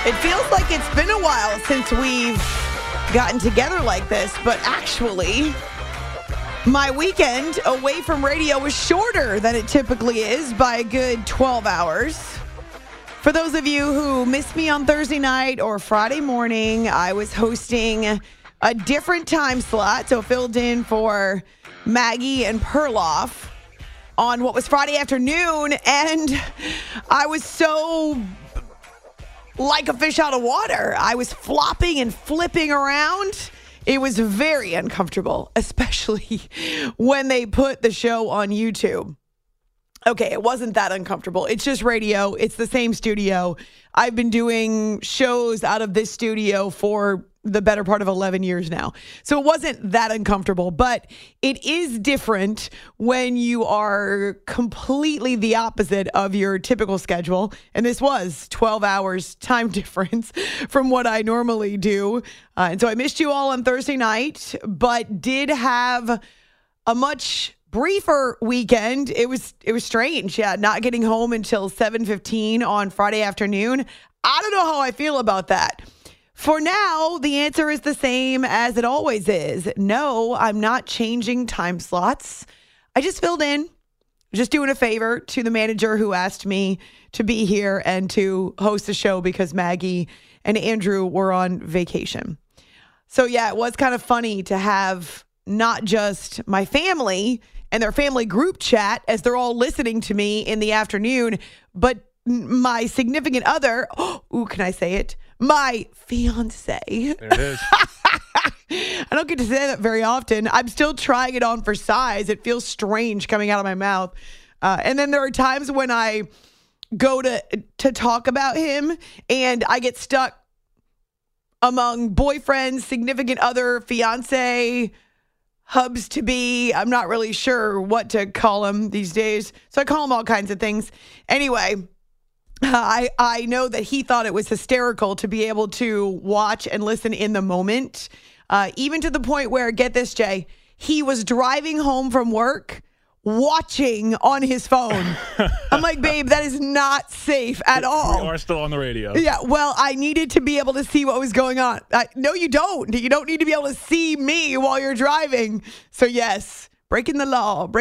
It feels like it's been a while since we've gotten together like this, but actually, my weekend away from radio was shorter than it typically is by a good 12 hours. For those of you who missed me on Thursday night or Friday morning, I was hosting a different time slot, so filled in for Maggie and Perloff on what was Friday afternoon, and I was so like a fish out of water. I was flopping and flipping around. It was very uncomfortable, especially when they put the show on YouTube. Okay, it wasn't that uncomfortable. It's just radio. It's the same studio. I've been doing shows out of this studio for the better part of 11 years now. So it wasn't that uncomfortable, but it is different when you are completely the opposite of your typical schedule. And this was 12 hours time difference from what I normally do. And so I missed you all on Thursday night, but did have a much briefer weekend. It was strange. Yeah, not getting home until 7:15 on Friday afternoon. I don't know how I feel about that. For now, the answer is the same as it always is. No, I'm not changing time slots. I just filled in, just doing a favor to the manager who asked me to be here and to host the show because Maggie and Andrew were on vacation. So yeah, it was kind of funny to have not just my family and their family group chat as they're all listening to me in the afternoon, but my significant other, can I say it? My fiance. There it is. I don't get to say that very often. I'm still trying it on for size. It feels strange coming out of my mouth. And then there are times when I go to talk about him and I get stuck among boyfriends, significant other, fiance, hubs to be. I'm not really sure what to call him these days. So I call him all kinds of things. Anyway, I know that he thought it was hysterical to be able to watch and listen in the moment, even to the point where, get this, Jay, he was driving home from work watching on his phone. I'm like, babe, that is not safe at all. We are still on the radio. Yeah, well, I needed to be able to see what was going on. No, you don't. You don't need to be able to see me while you're driving. So yes, breaking the law.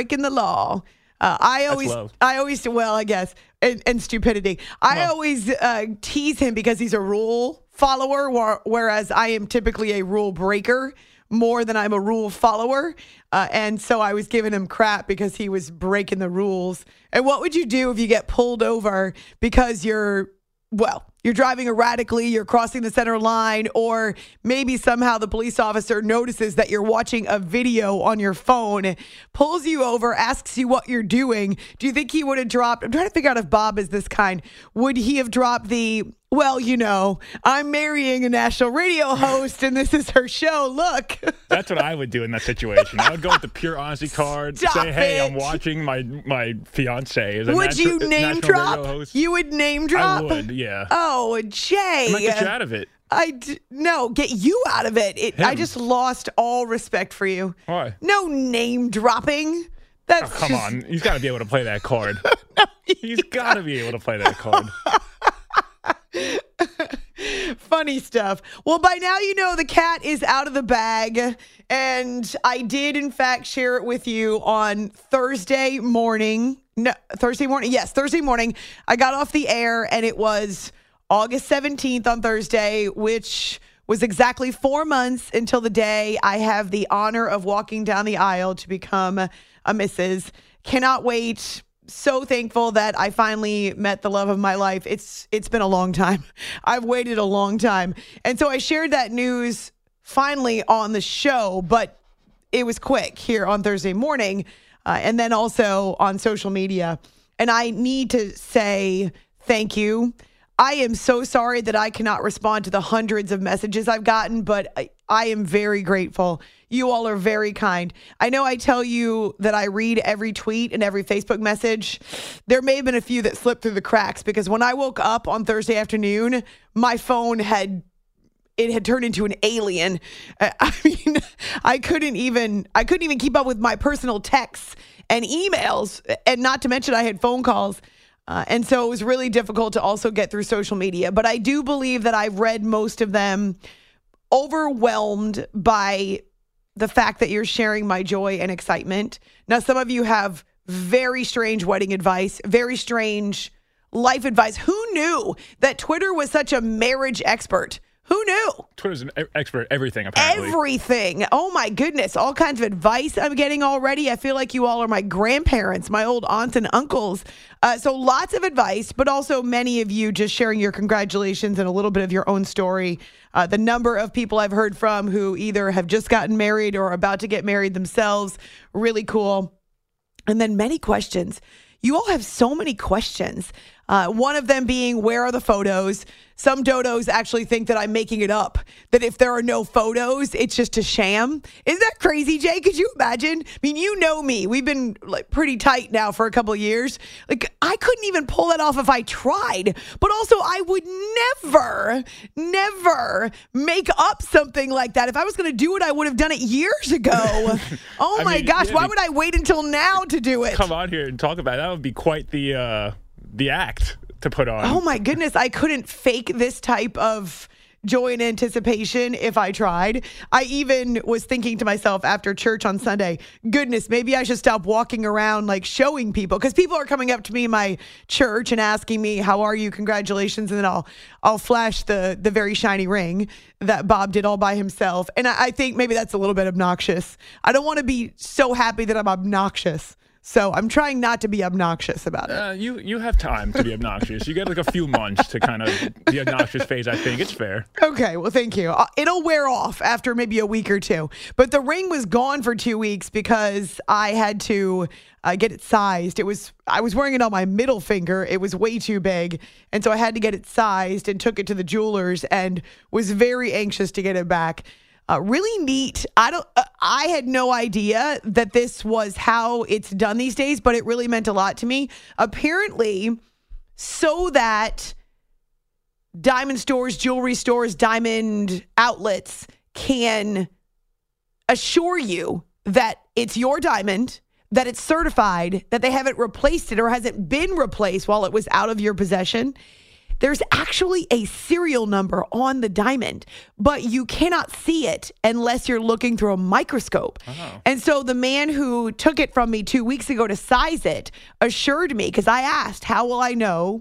I guess, and stupidity. I always tease him because he's a rule follower, whereas I am typically a rule breaker more than I'm a rule follower. And so I was giving him crap because he was breaking the rules. And what would you do if you get pulled over because you're driving erratically, you're crossing the center line, or maybe somehow the police officer notices that you're watching a video on your phone, pulls you over, asks you what you're doing. Do you think he would have dropped, I'm trying to figure out if Bob is this kind, would he have dropped the, well, I'm marrying a national radio host and this is her show, look. That's what I would do in that situation. I would go with the pure honesty card, say, hey, I'm watching my fiance. Would you name drop? You would name drop? I would, yeah. Oh, Jay. I might get you out of it. No, get you out of it. I just lost all respect for you. Why? No name dropping. Come on. He's got to be able to play that card. No, He's got to be able to play that card. Funny stuff. Well, by now you know the cat is out of the bag, and I did in fact share it with you on Thursday morning. Yes, Thursday morning. I got off the air, and it was August 17th on Thursday, which was exactly 4 months until the day I have the honor of walking down the aisle to become a Mrs. Cannot wait. So thankful that I finally met the love of my life. It's been a long time. I've waited a long time. And so I shared that news finally on the show, but it was quick here on Thursday morning and then also on social media. And I need to say thank you. I am so sorry that I cannot respond to the hundreds of messages I've gotten, but I am very grateful. You all are very kind. I know I tell you that I read every tweet and every Facebook message. There may have been a few that slipped through the cracks because when I woke up on Thursday afternoon, my phone had turned into an alien. I mean, I couldn't even keep up with my personal texts and emails, and not to mention I had phone calls. And so it was really difficult to also get through social media. But I do believe that I've read most of them, overwhelmed by the fact that you're sharing my joy and excitement. Now, some of you have very strange wedding advice, very strange life advice. Who knew that Twitter was such a marriage expert? Who knew? Twitter's an expert at everything, apparently. Everything. Oh, my goodness. All kinds of advice I'm getting already. I feel like you all are my grandparents, my old aunts and uncles. So lots of advice, but also many of you just sharing your congratulations and a little bit of your own story. The number of people I've heard from who either have just gotten married or are about to get married themselves. Really cool. And then many questions. You all have so many questions. One of them being, where are the photos? Some dodos actually think that I'm making it up, that if there are no photos, it's just a sham. Isn't that crazy, Jay? Could you imagine? I mean, you know me. We've been like pretty tight now for a couple of years. Like, I couldn't even pull that off if I tried. But also, I would never make up something like that. If I was going to do it, I would have done it years ago. Oh, my gosh. Why would I wait until now to do it? Come on here and talk about it. That would be quite the act to put on. Oh my goodness, I couldn't fake this type of joy and anticipation if I tried. I even was thinking to myself after church on Sunday, goodness, maybe I should stop walking around like showing people, because people are coming up to me in my church and asking me, how are you? Congratulations. And then I'll flash the very shiny ring that Bob did all by himself. And I think maybe that's a little bit obnoxious. I don't want to be so happy that I'm obnoxious. So I'm trying not to be obnoxious about it. You have time to be obnoxious. You get like a few months to kind of the obnoxious phase. I think it's fair. Okay, well, thank you. It'll wear off after maybe a week or two. But the ring was gone for 2 weeks because I had to get it sized. I was wearing it on my middle finger. It was way too big. And so I had to get it sized and took it to the jewelers and was very anxious to get it back. Really neat. I had no idea that this was how it's done these days, but it really meant a lot to me. Apparently, so that diamond stores, jewelry stores, diamond outlets can assure you that it's your diamond, that it's certified, that they haven't replaced it or hasn't been replaced while it was out of your possession. There's actually a serial number on the diamond, but you cannot see it unless you're looking through a microscope. Oh. And so the man who took it from me 2 weeks ago to size it assured me, because I asked, how will I know?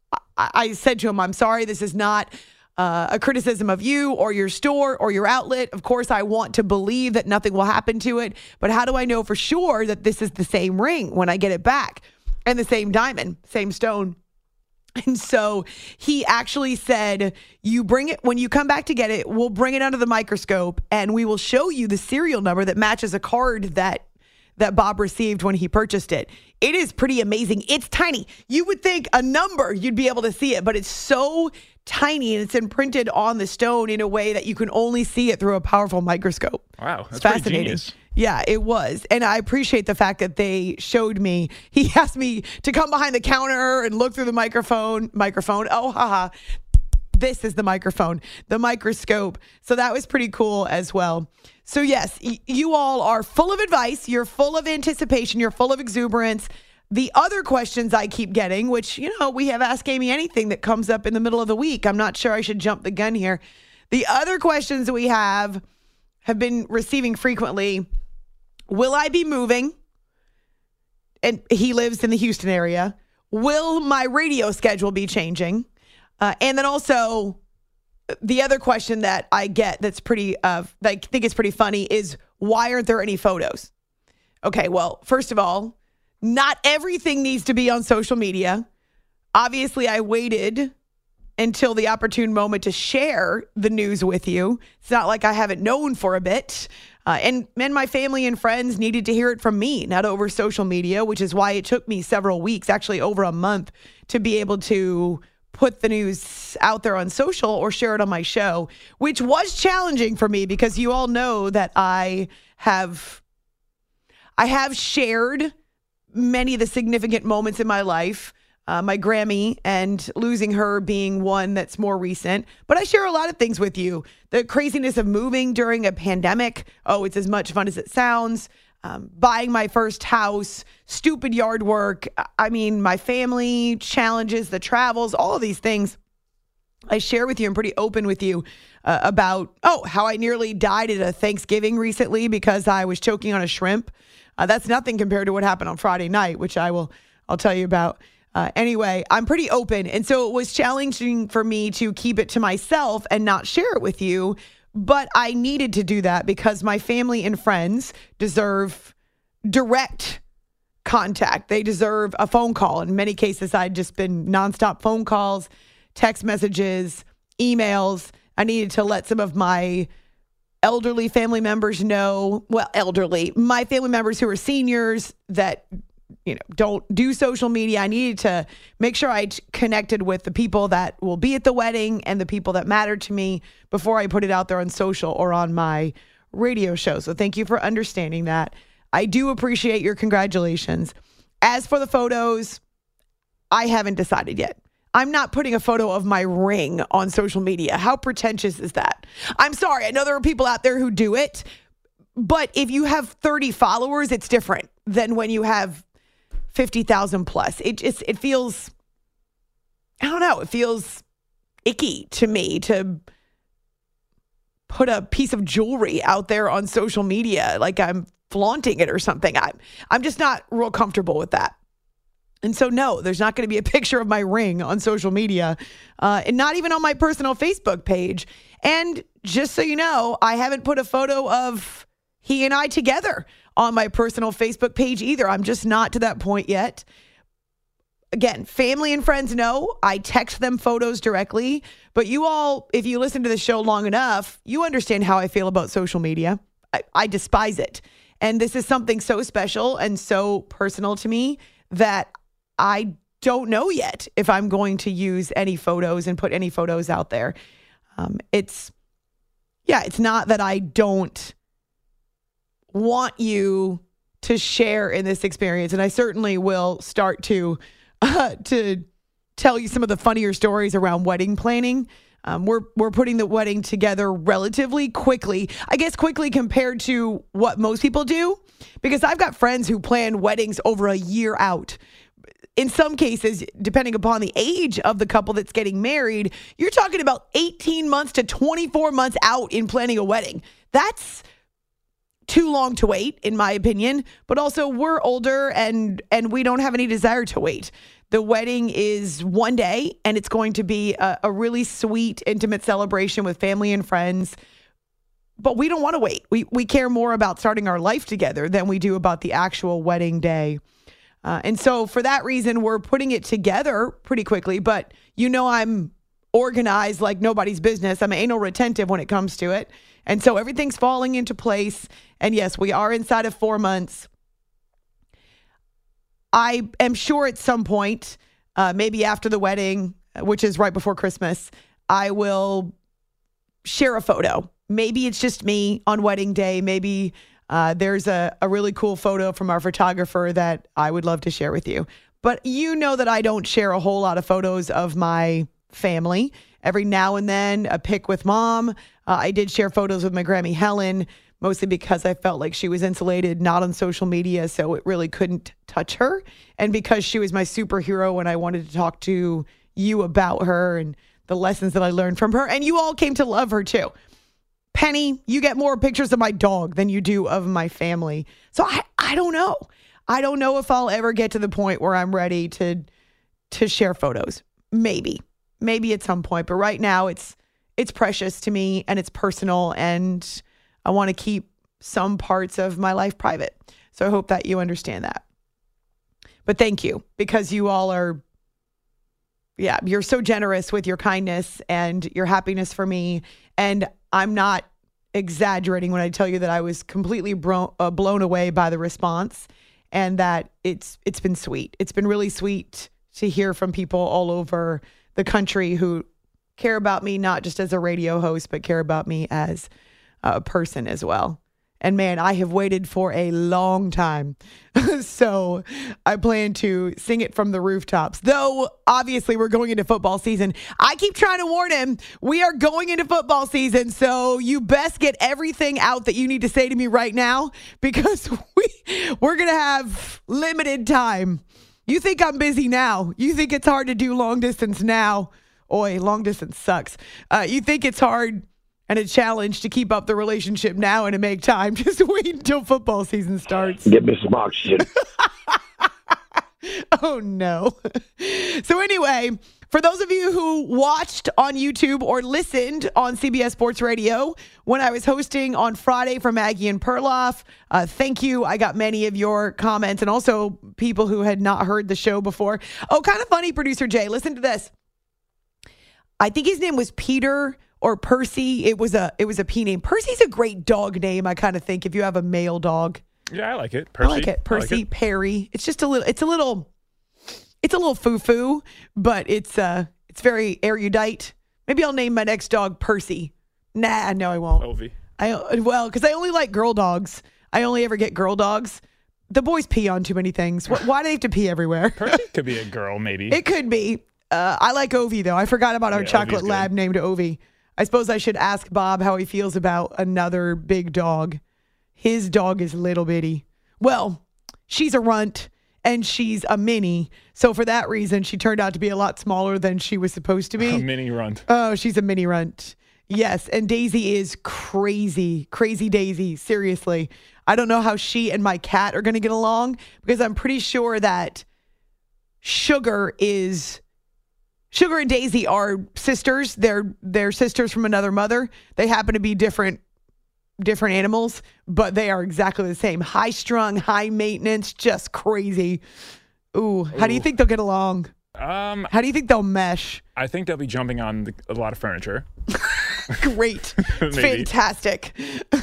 I said to him, I'm sorry, this is not a criticism of you or your store or your outlet. Of course, I want to believe that nothing will happen to it, but how do I know for sure that this is the same ring when I get it back and the same diamond, same stone? And so he actually said, you bring it, when you come back to get it, we'll bring it under the microscope and we will show you the serial number that matches a card that Bob received when he purchased it. It is pretty amazing. It's tiny. You would think a number, you'd be able to see it, but it's so tiny and it's imprinted on the stone in a way that you can only see it through a powerful microscope. Wow, that's it's fascinating. Pretty genius. Yeah, it was. And I appreciate the fact that they showed me. He asked me to come behind the counter and look through the microphone. Oh, haha. This is the microphone, the microscope. So that was pretty cool as well. So yes, you all are full of advice. You're full of anticipation. You're full of exuberance. The other questions I keep getting, which, we have Ask Amy Anything that comes up in the middle of the week. I'm not sure I should jump the gun here. The other questions that we have been receiving frequently. Will I be moving? And he lives in the Houston area. Will my radio schedule be changing? And then also the other question that I get that's pretty, that I think is pretty funny is, why aren't there any photos? Okay, well, first of all, not everything needs to be on social media. Obviously, I waited until the opportune moment to share the news with you. It's not like I haven't known for a bit. And my family and friends needed to hear it from me, not over social media, which is why it took me several weeks, actually over a month, to be able to put the news out there on social or share it on my show, which was challenging for me because you all know that I have shared many of the significant moments in my life. My Grammy and losing her being one that's more recent. But I share a lot of things with you. The craziness of moving during a pandemic. Oh, it's as much fun as it sounds. buying my first house, stupid yard work. I mean, my family challenges, the travels, all of these things I share with you. I'm pretty open with you about, how I nearly died at a Thanksgiving recently because I was choking on a shrimp. That's nothing compared to what happened on Friday night, which I'll tell you about. Anyway, I'm pretty open. And so it was challenging for me to keep it to myself and not share it with you. But I needed to do that because my family and friends deserve direct contact. They deserve a phone call. In many cases, I'd just been nonstop phone calls, text messages, emails. I needed to let some of my elderly family members know, my family members who are seniors that, don't do social media. I needed to make sure I connected with the people that will be at the wedding and the people that matter to me before I put it out there on social or on my radio show. So thank you for understanding that. I do appreciate your congratulations. As for the photos, I haven't decided yet. I'm not putting a photo of my ring on social media. How pretentious is that? I'm sorry. I know there are people out there who do it, but if you have 30 followers, it's different than when you have 50,000 plus. It feels, I don't know, it feels icky to me to put a piece of jewelry out there on social media like I'm flaunting it or something. I'm just not real comfortable with that. And so, no, there's not going to be a picture of my ring on social media, and not even on my personal Facebook page. And just so you know, I haven't put a photo of he and I together on my personal Facebook page either. I'm just not to that point yet. Again, family and friends know I text them photos directly, but you all, if you listen to the show long enough, you understand how I feel about social media. I despise it. And this is something so special and so personal to me that I don't know yet if I'm going to use any photos and put any photos out there. It's not that I don't want you to share in this experience. And I certainly will start to tell you some of the funnier stories around wedding planning. We're putting the wedding together relatively quickly, I guess quickly compared to what most people do, because I've got friends who plan weddings over a year out. In some cases, depending upon the age of the couple that's getting married, you're talking about 18 months to 24 months out in planning a wedding. That's too long to wait, in my opinion, but also we're older and we don't have any desire to wait. The wedding is one day and it's going to be a really sweet, intimate celebration with family and friends, but we don't want to wait. We care more about starting our life together than we do about the actual wedding day. And so for that reason, we're putting it together pretty quickly, but I'm organized like nobody's business. I'm anal retentive when it comes to it. And so everything's falling into place. And yes, we are inside of 4 months. I am sure at some point, maybe after the wedding, which is right before Christmas, I will share a photo. Maybe it's just me on wedding day. Maybe there's a really cool photo from our photographer that I would love to share with you. But you know that I don't share a whole lot of photos of my family. Every now and then, a pic with mom. I did share photos with my Grammy Helen, mostly because I felt like she was insulated, not on social media, so it really couldn't touch her. And because she was my superhero and I wanted to talk to you about her and the lessons that I learned from her. And you all came to love her too. Penny, you get more pictures of my dog than you do of my family. So I don't know. I don't know if I'll ever get to the point where I'm ready to share photos. Maybe at some point. But right now it's precious to me and it's personal and I want to keep some parts of my life private. So I hope that you understand that. But thank you, because you all are, you're so generous with your kindness and your happiness for me. And I'm not exaggerating when I tell you that I was completely blown away by the response and that it's been sweet. It's been really sweet to hear from people all over the country who care about me, not just as a radio host, but care about me as a person as well. And man, I have waited for a long time. So I plan to sing it from the rooftops. Though, obviously, we're going into football season. I keep trying to warn him, we are going into football season. So you best get everything out that you need to say to me right now, because we're going to have limited time. You think I'm busy now. You think it's hard to do long distance now. Oi, long distance sucks. You think it's hard and a challenge to keep up the relationship now and to make time. Just wait until football season starts. Get me some oxygen. Oh, no. So anyway, for those of you who watched on YouTube or listened on CBS Sports Radio when I was hosting on Friday for Maggie and Perloff, thank you. I got many of your comments and also people who had not heard the show before. Oh, kind of funny, Producer Jay. Listen to this. I think his name was Peter or Percy. It was a P name. Percy's a great dog name, I kind of think, if you have a male dog. Yeah, I like it. Percy. I like it. Percy, like it. Perry. It's just a little foo-foo, but it's very erudite. Maybe I'll name my next dog Percy. Nah, no, I won't. Ovi. Because I only like girl dogs. I only ever get girl dogs. The boys pee on too many things. Why do they have to pee everywhere? Percy could be a girl, maybe. It could be. I like Ovi, though. I forgot about our chocolate lab named Ovi. I suppose I should ask Bob how he feels about another big dog. His dog is little bitty. Well, she's a runt and she's a mini. So for that reason, she turned out to be a lot smaller than she was supposed to be. A mini runt. Oh, she's a mini runt. Yes. And Daisy is crazy. Crazy Daisy. Seriously. I don't know how she and my cat are going to get along, because I'm pretty sure that Sugar and Daisy are sisters. They're sisters from another mother. They happen to be different animals, but they are exactly the same. High strung, high maintenance, just crazy. Ooh, how do you think they'll get along? How do you think they'll mesh? I think they'll be jumping on a lot of furniture. Great. It's fantastic.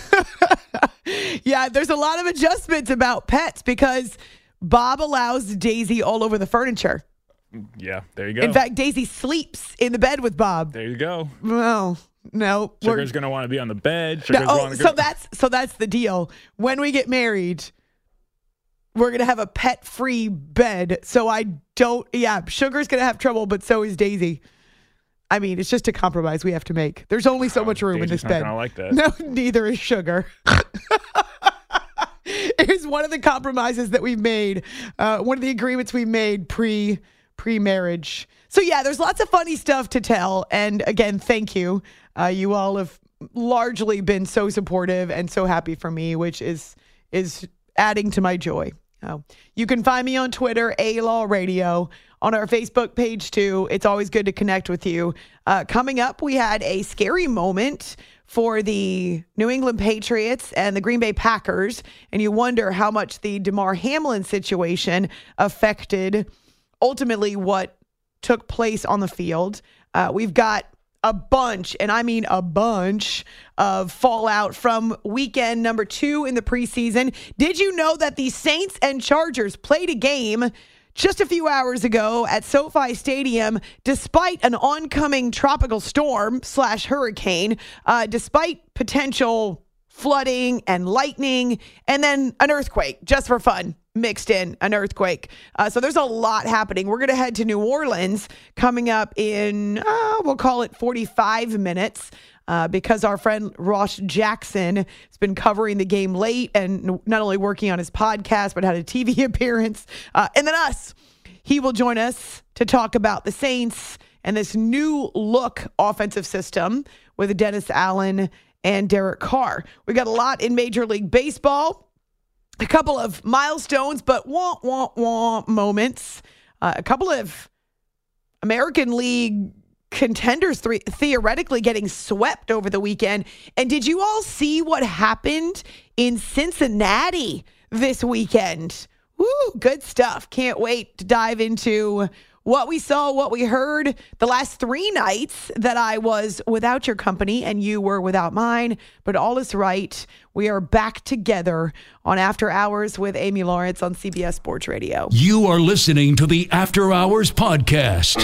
Yeah, there's a lot of adjustments about pets because Bob allows Daisy all over the furniture. Yeah, there you go. In fact, Daisy sleeps in the bed with Bob. There you go. Well, no. Sugar's going to want to be on the bed. So that's the deal. When we get married, we're going to have a pet-free bed. So Sugar's going to have trouble, but so is Daisy. I mean, it's just a compromise we have to make. There's only so much room in this bed. I like that. No, neither is Sugar. It's one of the compromises that we've made. One of the agreements we made pre-marriage. So yeah, there's lots of funny stuff to tell. And again, thank you. You all have largely been so supportive and so happy for me, which is adding to my joy. You can find me on Twitter, A-Law Radio, on our Facebook page too. It's always good to connect with you. Coming up, we had a scary moment for the New England Patriots and the Green Bay Packers, and you wonder how much the Damar Hamlin situation affected ultimately what took place on the field. We've got a bunch, and I mean a bunch, of fallout from weekend number 2 in the preseason. Did you know that the Saints and Chargers played a game just a few hours ago at SoFi Stadium, despite an oncoming tropical storm / hurricane, despite potential flooding and lightning, and then an earthquake, just for fun, mixed in, an earthquake. So there's a lot happening. We're going to head to New Orleans coming up in, we'll call it 45 minutes. Because our friend Ross Jackson has been covering the game late and not only working on his podcast, but had a TV appearance. And then us. He will join us to talk about the Saints and this new look offensive system with Dennis Allen and Derek Carr. We got a lot in Major League Baseball, a couple of milestones, but wah moments, a couple of American League contenders theoretically getting swept over the weekend. And did you all see what happened in Cincinnati this weekend? Woo, good stuff. Can't wait to dive into what we saw, what we heard the last 3 nights that I was without your company and you were without mine. But all is right. We are back together on After Hours with Amy Lawrence on CBS Sports Radio. You are listening to the After Hours Podcast.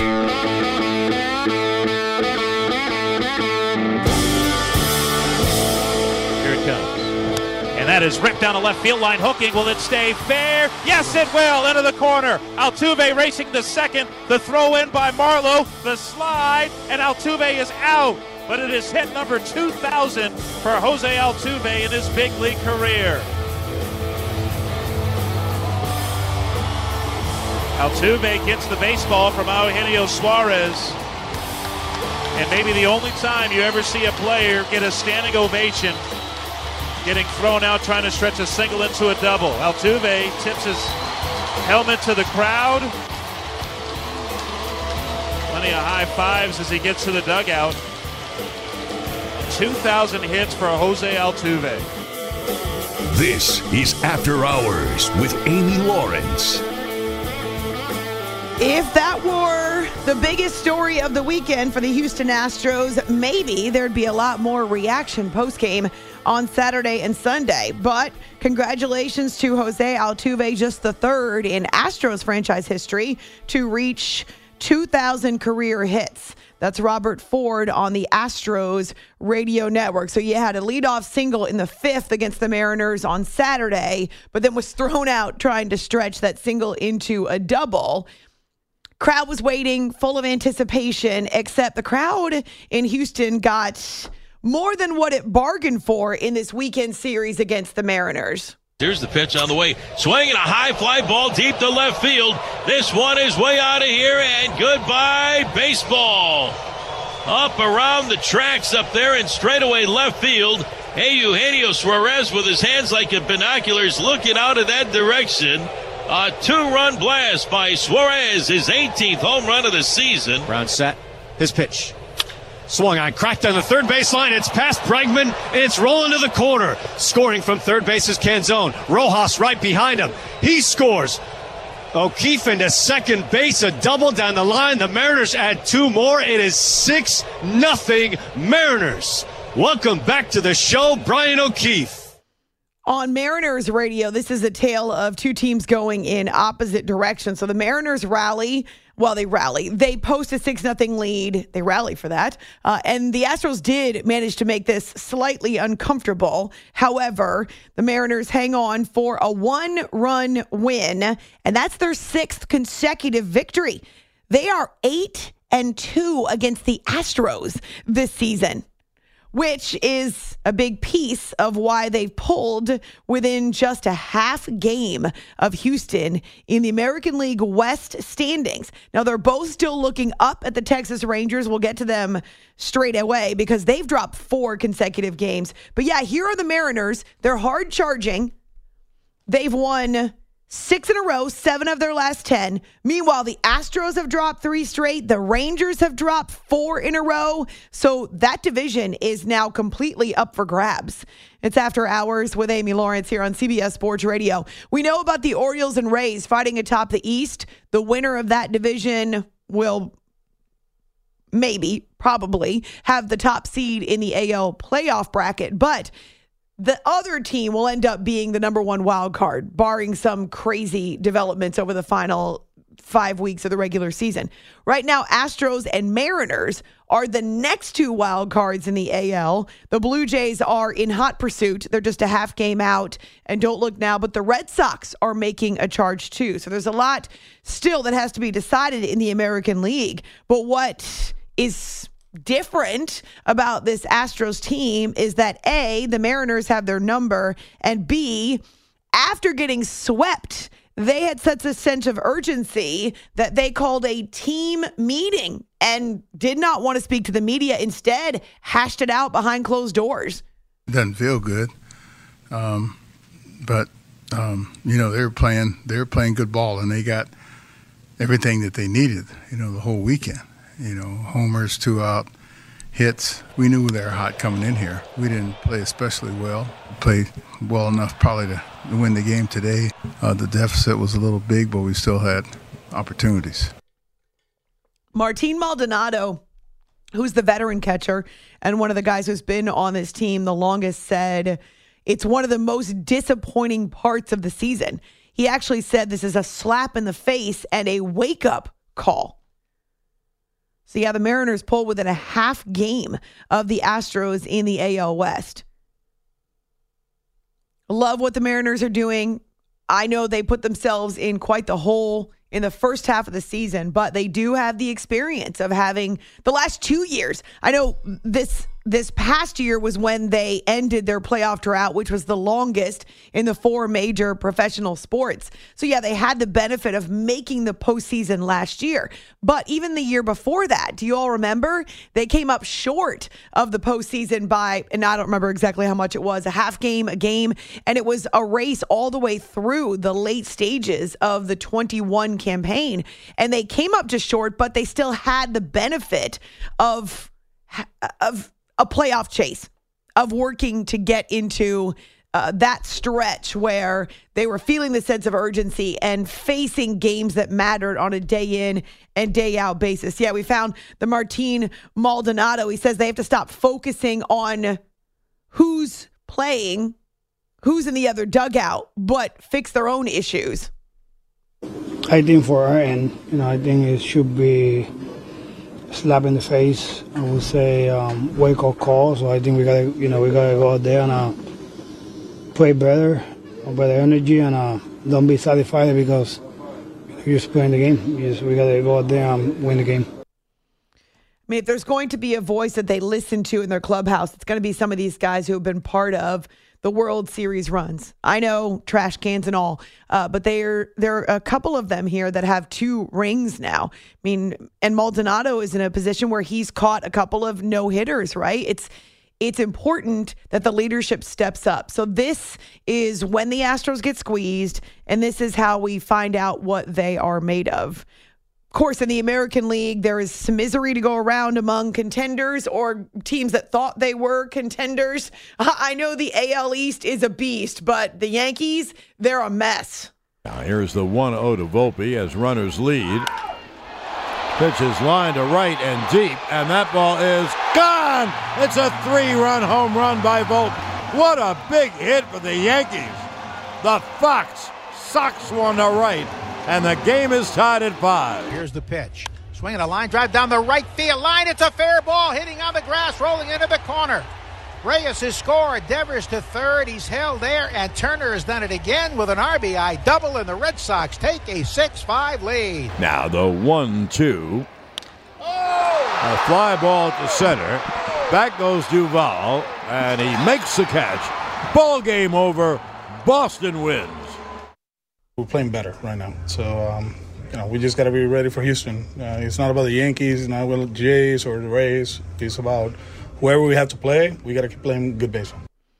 Here it comes. And That is ripped down the left field line. Hooking. Will it stay fair? Yes, it will. Into the corner. Altuve racing to second. The throw in by Marlowe. The slide. And Altuve is out. But it is hit number 2,000 for Jose Altuve in his big league career. Altuve gets the baseball from Eugenio Suarez. And maybe the only time you ever see a player get a standing ovation getting thrown out trying to stretch a single into a double. Altuve tips his helmet to the crowd. Plenty of high fives as he gets to the dugout. 2,000 hits for Jose Altuve. This is After Hours with Amy Lawrence. If that were the biggest story of the weekend for the Houston Astros, maybe there'd be a lot more reaction postgame on Saturday and Sunday. But congratulations to Jose Altuve, just the third in Astros franchise history to reach 2,000 career hits. That's Robert Ford on the Astros radio network. So you had a leadoff single in the fifth against the Mariners on Saturday, but then was thrown out trying to stretch that single into a double. Crowd was waiting, full of anticipation, except the crowd in Houston got more than what it bargained for in this weekend series against the Mariners. Here's the pitch on the way. Swinging a high fly ball deep to left field. This one is way out of here, and goodbye, baseball. Up around the tracks up there in straightaway left field. Hey, Eugenio Suarez with his hands like binoculars looking out of that direction. A 2-run blast by Suarez, his 18th home run of the season. Brown set. His pitch. Swung on, cracked on the third baseline. It's past Bregman, and it's rolling to the corner. Scoring from third base is Canzone. Rojas right behind him. He scores. O'Keefe into second base, a double down the line. The Mariners add 2 more. It is 6-0 Mariners. Welcome back to the show, Brian O'Keefe. On Mariners radio, this is a tale of two teams going in opposite directions. So the Mariners rally. Well, they rally. They post a 6-0 lead. They rally for that. And the Astros did manage to make this slightly uncomfortable. However, the Mariners hang on for a 1-run win, and that's their 6th consecutive victory. They are 8-2 against the Astros this season, which is a big piece of why they've pulled within just a half game of Houston in the American League West standings. Now, they're both still looking up at the Texas Rangers. We'll get to them straight away because they've dropped 4 consecutive games. But yeah, here are the Mariners. They're hard charging. They've won 6 in a row, 7 of their last 10. Meanwhile, the Astros have dropped 3 straight. The Rangers have dropped 4 in a row. So that division is now completely up for grabs. It's After Hours with Amy Lawrence here on CBS Sports Radio. We know about the Orioles and Rays fighting atop the East. The winner of that division will probably have the top seed in the AL playoff bracket. But the other team will end up being the number 1 wild card, barring some crazy developments over the final 5 weeks of the regular season. Right now, Astros and Mariners are the next 2 wild cards in the AL. The Blue Jays are in hot pursuit. They're just a half game out, and don't look now, but the Red Sox are making a charge too. So there's a lot still that has to be decided in the American League. But what is different about this Astros team is that A, the Mariners have their number, and B, after getting swept, they had such a sense of urgency that they called a team meeting and did not want to speak to the media. Instead, hashed it out behind closed doors. Doesn't feel good, but they were playing good ball, and they got everything that they needed. The whole weekend. Homers, 2 out, hits. We knew they were hot coming in here. We didn't play especially well. Played well enough probably to win the game today. The deficit was a little big, but we still had opportunities. Martin Maldonado, who's the veteran catcher and one of the guys who's been on this team the longest, said it's one of the most disappointing parts of the season. He actually said this is a slap in the face and a wake-up call. So, yeah, the Mariners pull within a half game of the Astros in the AL West. Love what the Mariners are doing. I know they put themselves in quite the hole in the first half of the season, but they do have the experience of having the last 2 years. I know this past year was when they ended their playoff drought, which was the longest in the 4 major professional sports. So yeah, they had the benefit of making the postseason last year. But even the year before that, do you all remember? They came up short of the postseason by, and I don't remember exactly how much it was, a half game, a game, and it was a race all the way through the late stages of the 21 campaign. And they came up just short, but they still had the benefit of a playoff chase, of working to get into that stretch where they were feeling the sense of urgency and facing games that mattered on a day in and day out basis. Yeah, we found the Martin Maldonado. He says they have to stop focusing on who's playing, who's in the other dugout, but fix their own issues. I think for our end, I think it should be slap in the face. I would say wake up call. So I think we gotta go out there and play better energy, and don't be satisfied because you're just playing the game. We gotta go out there and win the game. I mean, if there's going to be a voice that they listen to in their clubhouse, it's going to be some of these guys who have been part of the World Series runs. I know, trash cans and all, but there are a couple of them here that have 2 rings now. I mean, and Maldonado is in a position where he's caught a couple of no-hitters, right? It's important that the leadership steps up. So this is when the Astros get squeezed, and this is how we find out what they are made of. Of course, in the American League, there is some misery to go around among contenders or teams that thought they were contenders. I know the AL East is a beast, but the Yankees, they're a mess. Now here's the 1-0 to Volpe as runners lead. Pitch is lined to right and deep, and that ball is gone. It's a 3-run home run by Volpe. What a big hit for the Yankees. The Fox socks one to right, and the game is tied at 5. Here's the pitch. Swinging a line drive down the right field line. It's a fair ball hitting on the grass, rolling into the corner. Reyes has scored. Devers to third. He's held there, and Turner has done it again with an RBI double, and the Red Sox take a 6-5 lead. Now the 1-2. A fly ball to center. Back goes Duvall, and he makes the catch. Ball game over. Boston wins. We're playing better right now, so we just got to be ready for Houston. It's not about the Yankees, it's not about the Jays or the Rays. It's about wherever we have to play. We got to keep playing good baseball.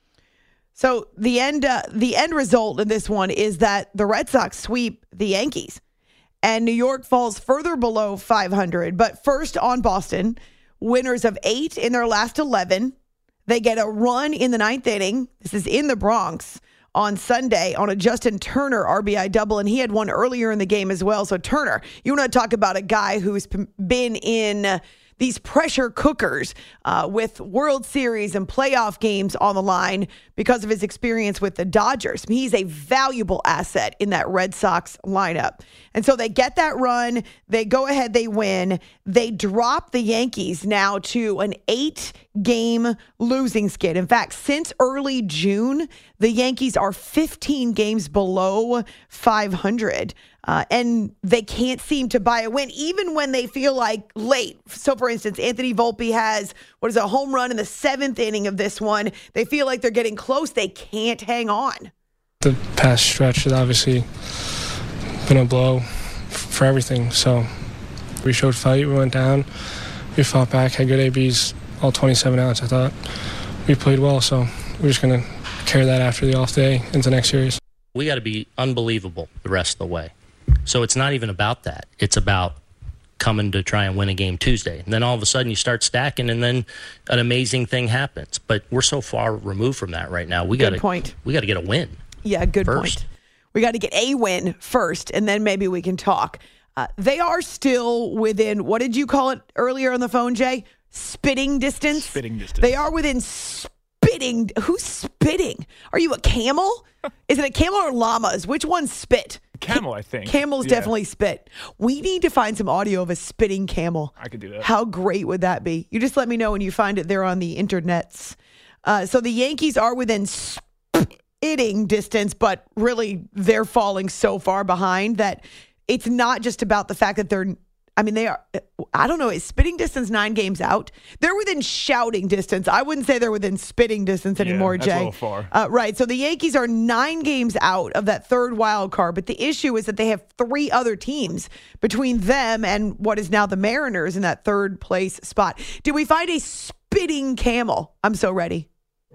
So the end result in this one is that the Red Sox sweep the Yankees, and New York falls further below 500. But first on Boston, winners of 8 in their last 11. They get a run in the 9th inning. This is in the Bronx on Sunday on a Justin Turner RBI double, and he had one earlier in the game as well. So Turner, you want to talk about a guy who's been in these pressure cookers with World Series and playoff games on the line because of his experience with the Dodgers. I mean, he's a valuable asset in that Red Sox lineup. And so they get that run. They go ahead. They win. They drop the Yankees now to an 8-game losing skid. In fact, since early June, the Yankees are 15 games below 500. And they can't seem to buy a win, even when they feel like late. So, for instance, Anthony Volpe has, a home run in the 7th inning of this one. They feel like they're getting close. They can't hang on. The past stretch has obviously been a blow for everything. So we showed fight. We went down. We fought back, had good ABs, all 27 outs. I thought we played well. So we're just going to carry that after the off day into next series. We got to be unbelievable the rest of the way. So it's not even about that. It's about coming to try and win a game Tuesday. And then all of a sudden you start stacking, and then an amazing thing happens. But we're so far removed from that right now. We got to get a win. Yeah, good first. Point. We got to get a win first, and then maybe we can talk. They are still within, what did you call it earlier on the phone, Jay? Spitting distance? Spitting distance. They are within spitting. Who's spitting? Are you a camel? Is it a camel or llamas? Which one spit? Camel, I think. Camels definitely spit. We need to find some audio of a spitting camel. I could do that. How great would that be? You just let me know when you find it there on the internets. So the Yankees are within spitting distance, but really they're falling so far behind that it's not just about the fact that they are, I don't know, is spitting distance 9 games out? They're within shouting distance. I wouldn't say they're within spitting distance anymore, that's Jay. a little far. Right. So the Yankees are 9 games out of that third wild card, but the issue is that they have 3 other teams between them and what is now the Mariners in that third place spot. Did we find a spitting camel? I'm so ready.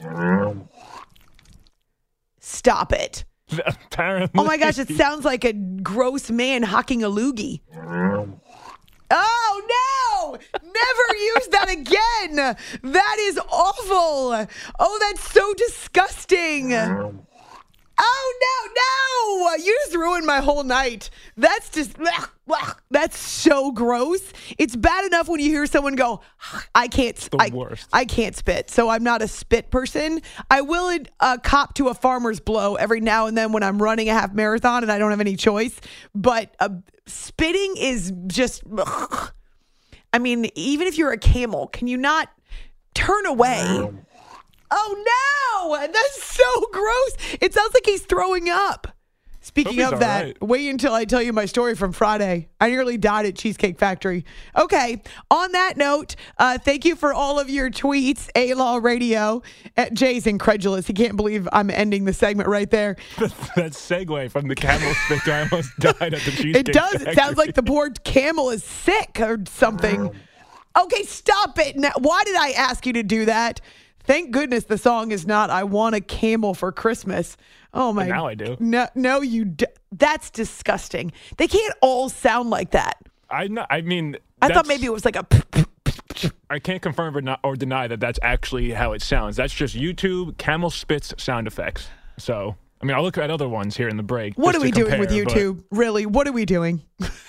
Stop it. Apparently. Oh my gosh, it sounds like a gross man hocking a loogie. Oh, no! Never use that again! That is awful! Oh, that's so disgusting! Oh, no! You just ruined my whole night. That's just... That's so gross. It's bad enough when you hear someone go, I can't spit, so I'm not a spit person. I will cop to a farmer's blow every now and then when I'm running a half marathon and I don't have any choice. But spitting is just... I mean, even if you're a camel, can you not turn away? Oh, no! That's so gross. It sounds like he's throwing up. Speaking of that, right. Wait until I tell you my story from Friday. I nearly died at Cheesecake Factory. Okay, on that note, thank you for all of your tweets. A-Law Radio. Jay's incredulous. He can't believe I'm ending the segment right there. That segue from the camel spit, I almost died at the Cheesecake It does. Factory. It sounds like the poor camel is sick or something. Okay, stop it. Now, why did I ask you to do that? Thank goodness the song is not "I Want a Camel for Christmas." Oh my! Now I do. No, you. That's disgusting. They can't all sound like that. I mean, I thought maybe it was like a. I can't confirm or deny that that's actually how it sounds. That's just YouTube camel spits sound effects. So, I mean, I'll look at other ones here in the break. What are we doing with YouTube? Really? What are we doing?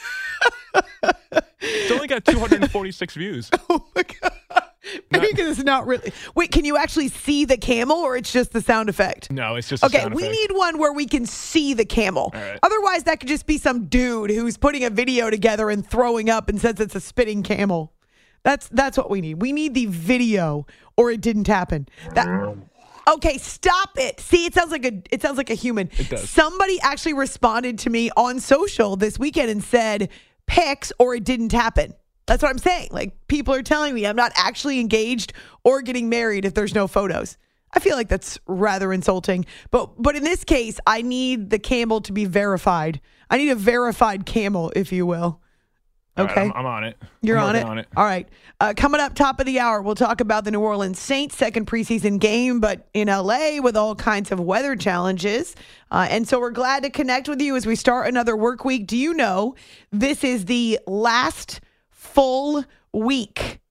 It's only got 246 views. Oh my God. Maybe because it's not really. Wait, can you actually see the camel or it's just the sound effect? No, it's just a sound effect. We need one where we can see the camel. All right. Otherwise, that could just be some dude who's putting a video together and throwing up and says it's a spitting camel. That's what we need. We need the video or it didn't happen. Okay, stop it. See, it sounds like a human. It does. Somebody actually responded to me on social this weekend and said pics or it didn't happen. That's what I'm saying. Like, people are telling me I'm not actually engaged or getting married if there's no photos. I feel like that's rather insulting. But in this case, I need the camel to be verified. I need a verified camel, if you will. Okay. Right, I'm on it. You're on it? All right. Coming up top of the hour, we'll talk about the New Orleans Saints' second preseason game, but in L.A. with all kinds of weather challenges. And so we're glad to connect with you as we start another work week. Do you know this is the last full week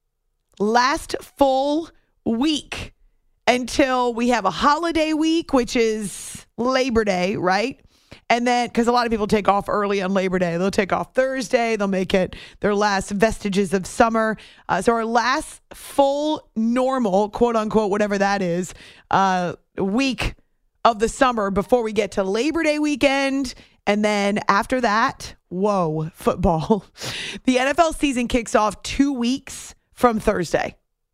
until we have a holiday week, which is Labor Day, right? And then, because a lot of people take off early on Labor Day, they'll take off Thursday, they'll make it their last vestiges of summer. So our last full normal, quote unquote, whatever that is, week of the summer before we get to Labor Day weekend. And then after that, whoa, football. The NFL season kicks off 2 weeks from Thursday.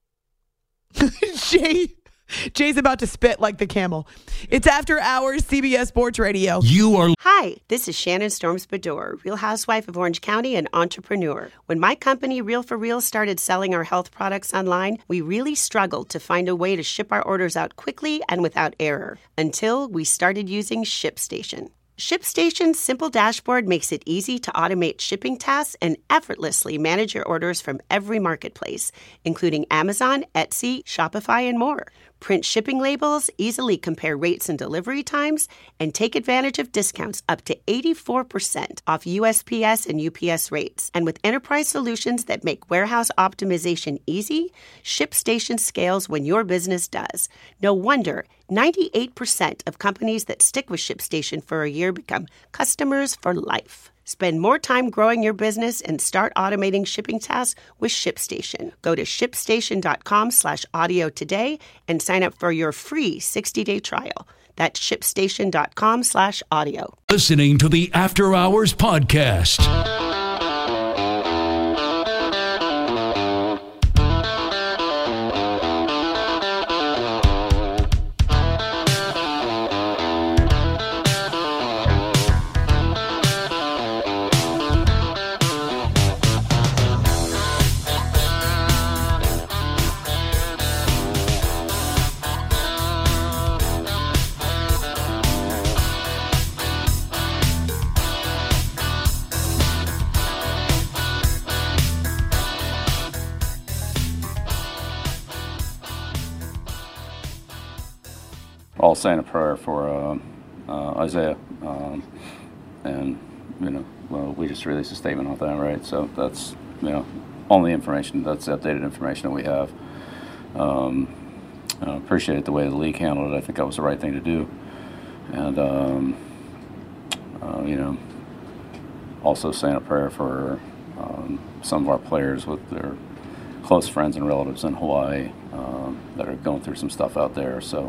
Jay's about to spit like the camel. It's After Hours, CBS Sports Radio. Hi, this is Shannon Storms-Bedore, Real Housewife of Orange County and entrepreneur. When my company, Real for Real, started selling our health products online, we really struggled to find a way to ship our orders out quickly and without error until we started using ShipStation. ShipStation's simple dashboard makes it easy to automate shipping tasks and effortlessly manage your orders from every marketplace, including Amazon, Etsy, Shopify, and more. Print shipping labels, easily compare rates and delivery times, and take advantage of discounts up to 84% off USPS and UPS rates. And with enterprise solutions that make warehouse optimization easy, ShipStation scales when your business does. No wonder 98% of companies that stick with ShipStation for a year become customers for life. Spend more time growing your business and start automating shipping tasks with ShipStation. Go to ShipStation.com/audio today and sign up for your free 60-day trial. That's ShipStation.com/audio. Listening to the After Hours Podcast. all saying a prayer for Isaiah. And, well, we just released a statement on that, right? So that's, only information, that's the updated information that we have. I appreciate the way the league handled it. I think that was the right thing to do. And, also saying a prayer for some of our players with their close friends and relatives in Hawaii that are going through some stuff out there. So,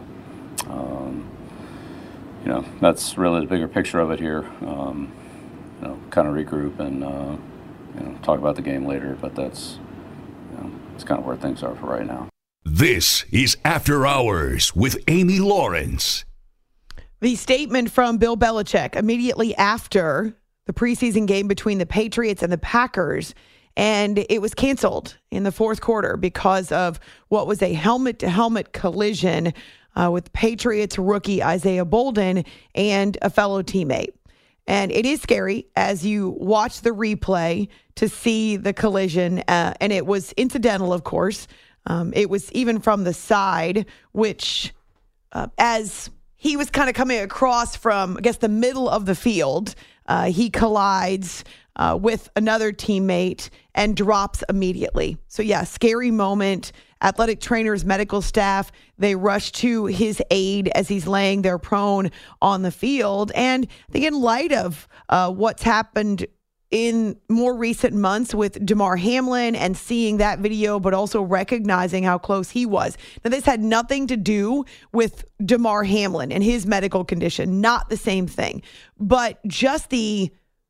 that's really the bigger picture of it here. Kind of regroup and, talk about the game later, but that's kind of where things are for right now. This is After Hours with Amy Lawrence. The statement from Bill Belichick immediately after the preseason game between the Patriots and the Packers, and it was canceled in the fourth quarter because of what was a helmet-to-helmet collision with Patriots rookie Isaiah Bolden and a fellow teammate. And it is scary as you watch the replay to see the collision, and it was incidental, of course. It was even from the side, which as he was kind of coming across from, I guess, the middle of the field, he collides with another teammate and drops immediately. So, yeah, scary moment. Athletic trainers, medical staff, they rush to his aid as he's laying there prone on the field. And I think in light of what's happened in more recent months with Damar Hamlin and seeing that video, but also recognizing how close he was. Now, this had nothing to do with Damar Hamlin and his medical condition, not the same thing, but just the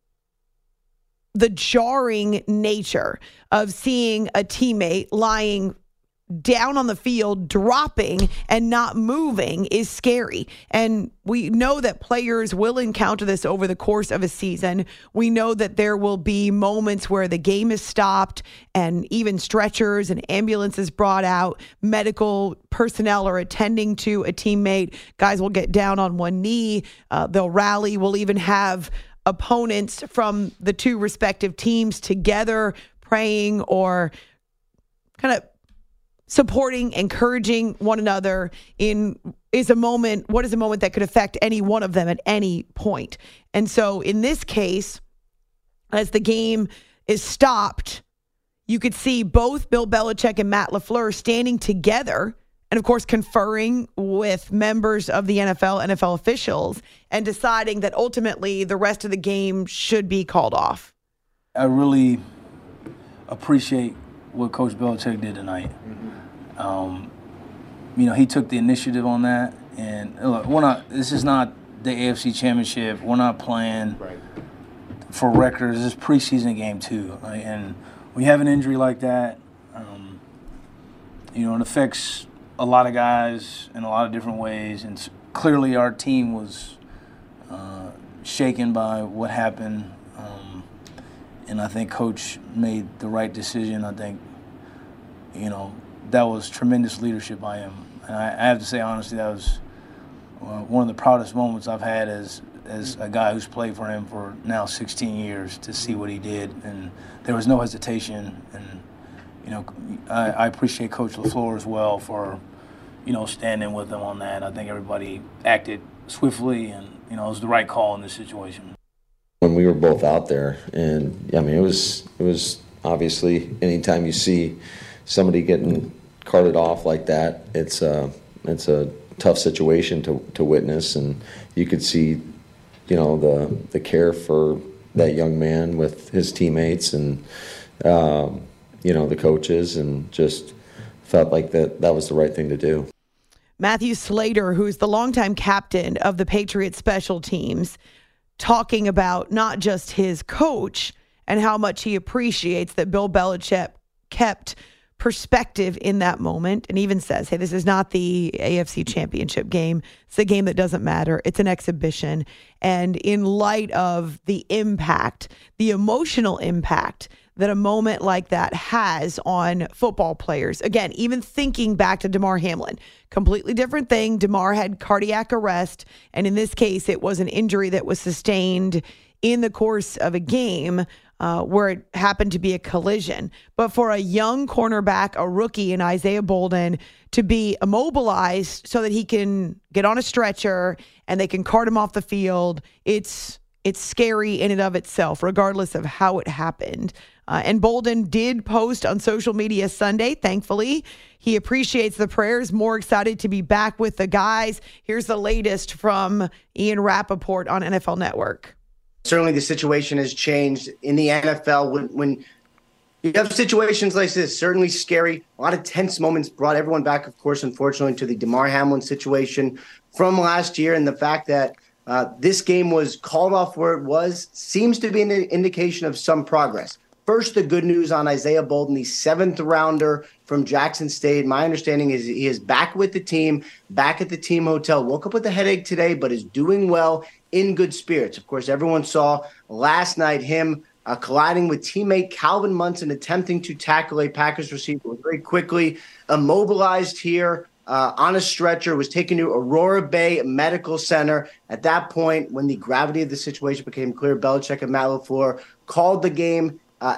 jarring nature of seeing a teammate lying down on the field, dropping and not moving is scary. And we know that players will encounter this over the course of a season. We know that there will be moments where the game is stopped and even stretchers and ambulances brought out. Medical personnel are attending to a teammate. Guys will get down on one knee. They'll rally. We'll even have opponents from the two respective teams together praying or kind of supporting, encouraging one another what is a moment that could affect any one of them at any point. And so in this case, as the game is stopped, you could see both Bill Belichick and Matt LaFleur standing together and, of course, conferring with members of the NFL officials and deciding that ultimately the rest of the game should be called off. I really appreciate what Coach Belichick did tonight. He took the initiative on that. And look, this is not the AFC Championship. We're not playing for records. This is preseason game too. Right? And when you have an injury like that, it affects a lot of guys in a lot of different ways. And clearly our team was shaken by what happened. And I think Coach made the right decision. I think, that was tremendous leadership by him. And I have to say, honestly, that was one of the proudest moments I've had as a guy who's played for him for now 16 years to see what he did. And there was no hesitation. And, I appreciate Coach LaFleur as well for, standing with him on that. I think everybody acted swiftly and, it was the right call in this situation. When we were both out there, and it was obviously anytime you see somebody getting carted off like that, it's a tough situation to witness, and you could see, the care for that young man with his teammates and the coaches, and just felt like that was the right thing to do. Matthew Slater, who's the longtime captain of the Patriots special teams, talking about not just his coach and how much he appreciates that Bill Belichick kept perspective in that moment, and even says, hey, this is not the AFC Championship game. It's a game that doesn't matter. It's an exhibition. And in light of the impact, the emotional impact that a moment like that has on football players. Again, even thinking back to Damar Hamlin, completely different thing. Damar had cardiac arrest, and in this case, it was an injury that was sustained in the course of a game. where it happened to be a collision. But for a young cornerback, a rookie in Isaiah Bolden, to be immobilized so that he can get on a stretcher and they can cart him off the field, it's scary in and of itself, regardless of how it happened. And Bolden did post on social media Sunday, thankfully. He appreciates the prayers, more excited to be back with the guys. Here's the latest from Ian Rappaport on NFL Network. Certainly the situation has changed in the NFL when you have situations like this. Certainly scary. A lot of tense moments brought everyone back, of course, unfortunately, to the Damar Hamlin situation from last year, and the fact that this game was called off where it was seems to be an indication of some progress. First, the good news on Isaiah Bolden, the 7th rounder from Jackson State. My understanding is he is back with the team, back at the team hotel. Woke up with a headache today, but is doing well, in good spirits. Of course, everyone saw last night him colliding with teammate Calvin Munson, attempting to tackle a Packers receiver. Was very quickly immobilized here on a stretcher, was taken to Aurora Bay Medical Center. At that point, when the gravity of the situation became clear, Belichick and Matt LaFleur called the game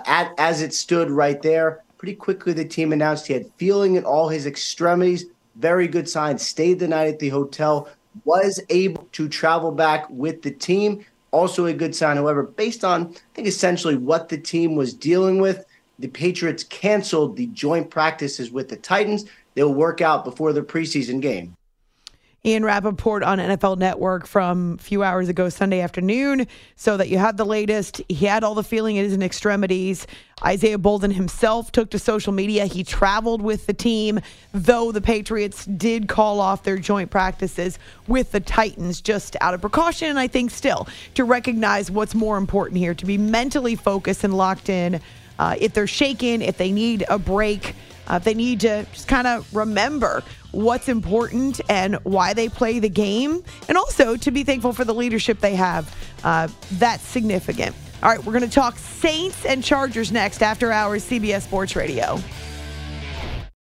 as it stood right there. Pretty quickly, the team announced he had feeling in all his extremities. Very good sign. Stayed the night at the hotel. Was able to travel back with the team. Also a good sign, however, based on, I think, essentially what the team was dealing with. The Patriots canceled the joint practices with the Titans. They'll work out before the preseason game. Ian Rappaport on NFL Network from a few hours ago, Sunday afternoon, so that you had the latest. He had all the feeling in his extremities. Isaiah Bolden himself took to social media. He traveled with the team, though the Patriots did call off their joint practices with the Titans just out of precaution, and I think still to recognize what's more important here, to be mentally focused and locked in. If they're shaken, if they need a break, if they need to just kind of remember what's important and why they play the game, and also to be thankful for the leadership they have. That's significant. All right, we're going to talk Saints and Chargers next after hours, CBS Sports Radio.